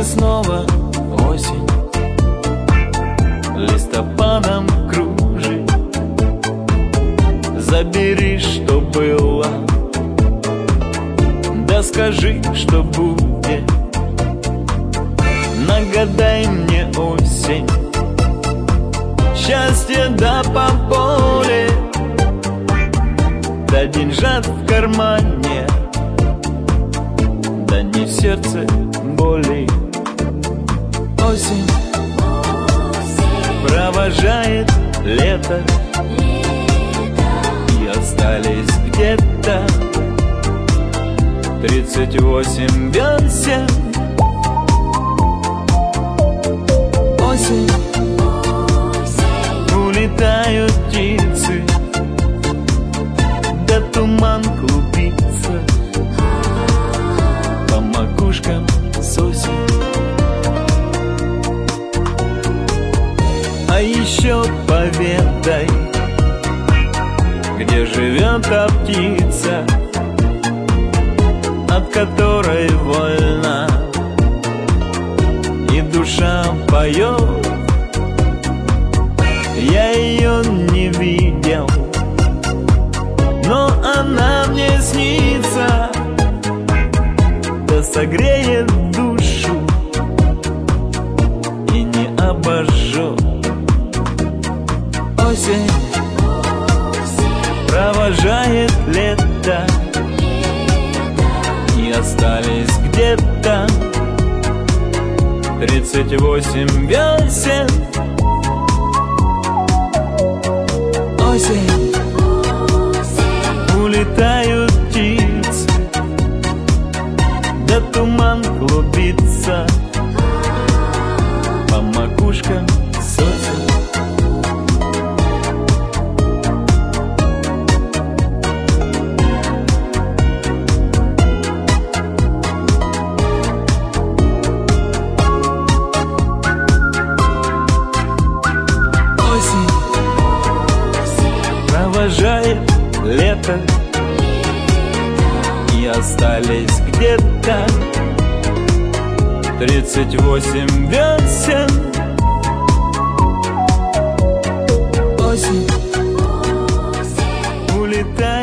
снова осень листопадом кружит. Забери, что было, да скажи, что будет. Нагадай мне осень, счастье да поболе, да деньжат в кармане, да не в сердце боли. Осень провожает лето, и остались где-то 38 весен. Осень, улетают птицы, да туман клубится по макушкам сосен. А еще поведай, где живет та птица, от которой вольна и душа поет. Я ее не видел, но она мне снится, да согреет душу и не обожжет. Осень провожает лето, и остались где-то 38 весен. Осень, улетают птицы, да туман клубится по макушкам сосен. Провожает лето, и остались где-то 38 весен. Осень улетает.